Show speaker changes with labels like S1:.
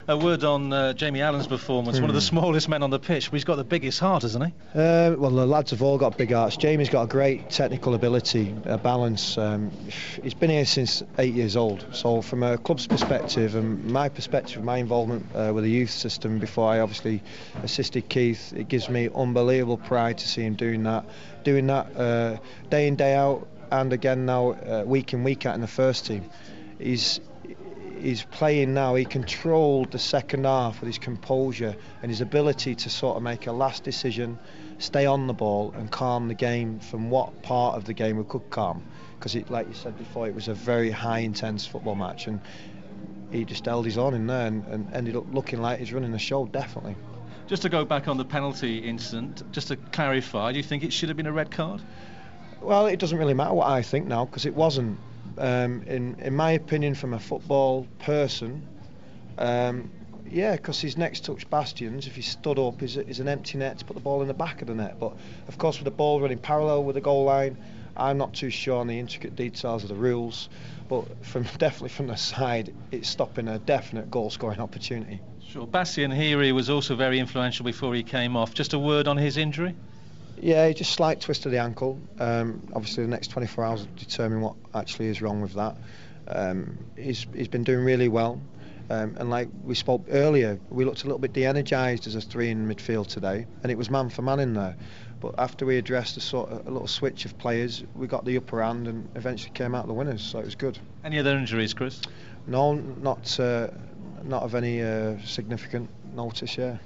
S1: A word on Jamie Allen's performance, one of the smallest men on the pitch, but he's got the biggest heart, hasn't he?
S2: Well, the lads have all got big hearts. Jamie's got a great technical ability, a balance. He's been here since 8 years old, so from a club's perspective and my perspective, my involvement with the youth system before I obviously assisted Keith, it gives me unbelievable pride to see him doing that day in, day out, and again now week in, week out in the first team. He's playing now. He controlled the second half with his composure and his ability to sort of make a last decision, stay on the ball and calm the game from what part of the game we could calm, because like you said before, it was a very high intense football match, and he just held his own in there and ended up looking like he's running the show, definitely.
S1: Just to go back on the penalty incident, just to clarify, do you think it should have been a red card?
S2: Well, it doesn't really matter what I think now, because it wasn't. In my opinion, from a football person, because his next touch Bastion's, if he stood up, is an empty net to put the ball in the back of the net. But of course, with the ball running parallel with the goal line, I'm not too sure on the intricate details of the rules. But definitely from the side, it's stopping a definite goal-scoring opportunity.
S1: Sure. Bastien Héry was also very influential before he came off. Just a word on his injury?
S2: Yeah, he just slight twist of the ankle. Obviously, the next 24 hours will determine what actually is wrong with that. He's been doing really well. And like we spoke earlier, we looked a little bit de-energised as a three in midfield today, and it was man for man in there. But after we addressed a little switch of players, we got the upper hand and eventually came out the winners, so it was good.
S1: Any other injuries, Chris?
S2: No, not of any significant notice, yeah.